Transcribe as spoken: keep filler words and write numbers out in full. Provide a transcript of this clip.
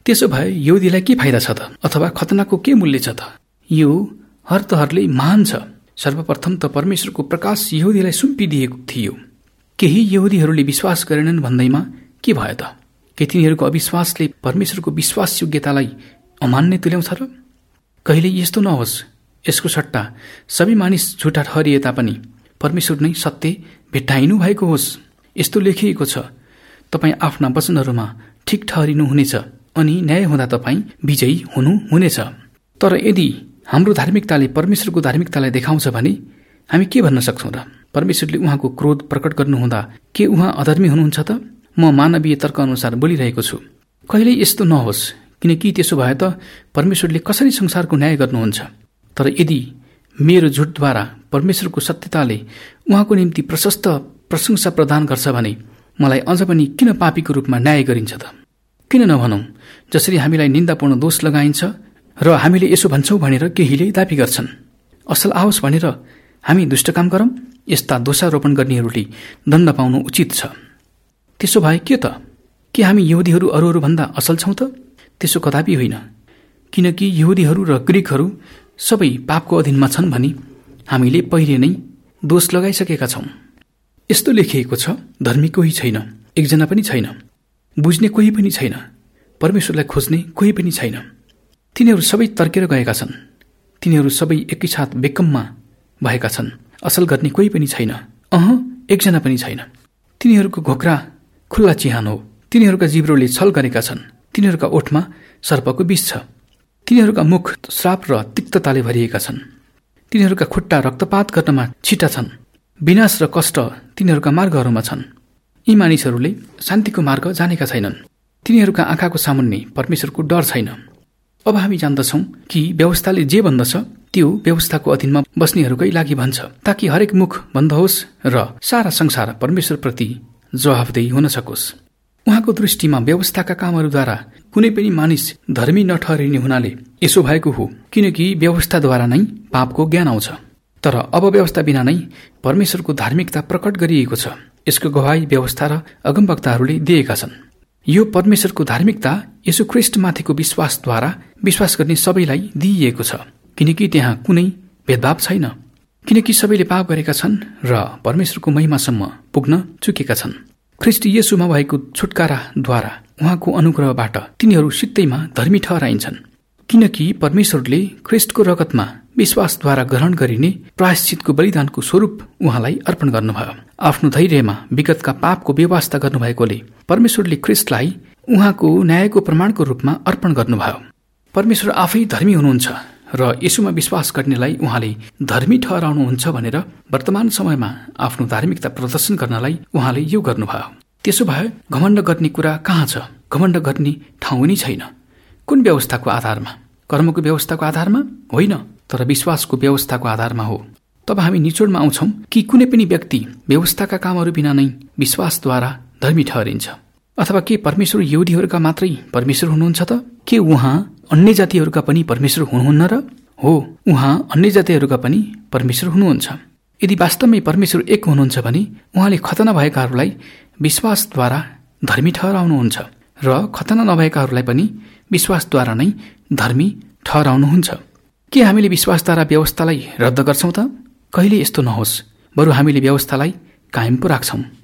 त्यसो भए यहुदीलाई के फाइदा छ त, अथवा खतनाको के मूल्य छ त? यो हरतहरले महान छ। सर्वप्रथम त परमेश्वरको प्रकाश यहुदीलाई सुम्पिदिएको थियो। केही यहुदीहरूले विश्वास गरेनन् भन्दैमा के भयो त? के तिनीहरूको अविश्वासले परमेश्वरको विश्वासयोग्यतालाई अमान्य तुल्याउँछ र? कहिले यस्तो नहोस्। यसको सट्टा सबै मानिस झुटा ठहरिए तापनि परमेश्वर नै सत्य भेट्टाइनु भएको होस्। यस्तो लेखिएको छ, तपाईँ आफ्ना वचनहरूमा ठिक ठहरिनुहुनेछ अनि न्याय हुँदा तपाईँ विजयी हुनुहुनेछ। तर यदि हाम्रो धार्मिकताले परमेश्वरको धार्मिकतालाई देखाउँछ भने हामी के भन्न सक्छौँ र? परमेश्वरले उहाँको क्रोध प्रकट गर्नुहुँदा के उहाँ अधर्मी हुनुहुन्छ त? म मानवीय तर्क अनुसार बोलिरहेको छु। कहिले यस्तो नहोस्, किनकि त्यसो भए त परमेश्वरले कसरी संसारको न्याय गर्नुहुन्छ? तर यदि मेरो झुटद्वारा परमेश्वरको सत्यताले उहाँको निम्ति प्रशस्त प्रशंसा प्रदान गर्छ भने मलाई अझ पनि किन पापीको रूपमा न्याय गरिन्छ त? किन नभनौँ, जसरी हामीलाई निन्दापूर्ण दोष लगाइन्छ र हामीले यसो भन्छौँ भनेर केहीले दाबी गर्छन्, असल आओस् भनेर हामी दुष्ट काम गरौँ, यस्ता दोषारोपण गर्नेहरूले दण्ड पाउनु उचित छ। त्यसो भए के त? के हामी यहुदीहरू अरूहरूभन्दा असल छौँ त? त्यसो कदापि होइन, किनकि यहुदीहरू र ग्रिकहरू सबै पापको अधीनमा छन् भनी हामीले पहिले नै दोष लगाइसकेका छौँ। यस्तो लेखिएको छ, धर्मी कोही छैन, एकजना पनि छैन, बुझ्ने कोही पनि छैन, परमेश्वरलाई खोज्ने कोही पनि छैन। तिनीहरू सबै तर्केर गएका छन्, तिनीहरू सबै एकैसाथ बेकममा भएका छन्, असल गर्ने कोही पनि छैन, अह एकजना पनि छैन। तिनीहरूको घोक्रा खुल्ला चिहान हो, तिनीहरूका जिब्रोले छल गरेका छन्, तिनीहरूका ओठमा सर्पको विष छ, तिनीहरूका मुख श्राप र तिक्तताले भरिएका छन्, तिनीहरूका खुट्टा रक्तपात गर्नमा छिटा छन्, विनाश र कष्ट तिनीहरूका मार्गहरूमा छन्। यी मानिसहरूले शान्तिको मार्ग जानेका छैनन्, तिनीहरूका आँखाको सामुन्ने परमेश्वरको डर छैन। अब हामी जान्दछौँ कि व्यवस्थाले जे भन्दछ त्यो व्यवस्थाको अधीनमा बस्नेहरूकै लागि भन्छ, ताकि हरेक मुख बन्द होस् र सारा संसार परमेश्वरप्रति जवाफदेही हुन सकोस्। उहाँको दृष्टिमा व्यवस्थाका कामहरूद्वारा कुनै पनि मानिस धर्मी नठहरिने हुनाले यसो भएको हो, किनकि व्यवस्थाद्वारा नै पापको ज्ञान आउँछ। तर अब व्यवस्था बिना नै परमेश्वरको धार्मिकता प्रकट गरिएको छ। यसको गवाही व्यवस्था र अगमवक्ताहरूले दिएका छन्। यो परमेश्वरको धार्मिकता यसु ख्रीष्टमाथिको विश्वासद्वारा विश्वास गर्ने सबैलाई दिइएको छ, किनकि त्यहाँ कुनै भेदभाव छैन, किनकि सबैले पाप गरेका छन् र परमेश्वरको महिमासम्म पुग्न चुकेका छन्। ख्रीष्ट येशूमा भएको छुटकाराद्वारा उहाँको अनुग्रहबाट तिनीहरू सित्तैमा धर्मी ठहराइन्छन्, किनकि परमेश्वरले ख्रीष्टको रगतमा विश्वासद्वारा ग्रहण गरिने प्रायश्चितको बलिदानको स्वरूप उहाँलाई अर्पण गर्नुभयो। आफ्नो धैर्यमा विगतका पापको व्यवस्था गर्नुभएकोले परमेश्वरले ख्रीष्टलाई उहाँको न्यायको प्रमाणको रूपमा अर्पण गर्नुभयो। परमेश्वर आफै धर्मी हुनुहुन्छ र यसुमा विश्वास गर्नेलाई उहाँले धर्मी ठहराउनुहुन्छ भनेर वर्तमान समयमा आफ्नो धार्मिकता प्रदर्शन गर्नलाई उहाँले यो गर्नुभयो। त्यसो भए घमण्ड गर्ने कुरा कहाँ छ? घमण्ड गर्ने ठाउँ नै छैन। कुन व्यवस्थाको आधारमा? कर्मको व्यवस्थाको आधारमा होइन, तर विश्वासको व्यवस्थाको आधारमा हो। तब हामी निचोडमा आउँछौँ कि कुनै पनि व्यक्ति व्यवस्थाका कामहरू बिना नै विश्वासद्वारा धर्मी ठहरिन्छ। अथवा के परमेश्वर यहुदीहरूका मात्रै परमेश्वर हुनुहुन्छ त? के उहाँ अन्य जातिहरूका पनि परमेश्वर हुनुहुन्न र? हो, उहाँ अन्य जातिहरूका पनि परमेश्वर हुनुहुन्छ। यदि वास्तवमै परमेश्वर एक हुनुहुन्छ भने उहाँले खतना भएकाहरूलाई विश्वासद्वारा धर्मी ठहराउनुहुन्छ र खतना नभएकाहरूलाई पनि विश्वासद्वारा नै धर्मी ठहराउनुहुन्छ। के हामीले विश्वासद्वारा व्यवस्थालाई रद्द गर्छौँ त? कहिले यस्तो नहोस्, बरु हामीले व्यवस्थालाई कायम पो राख्छौँ।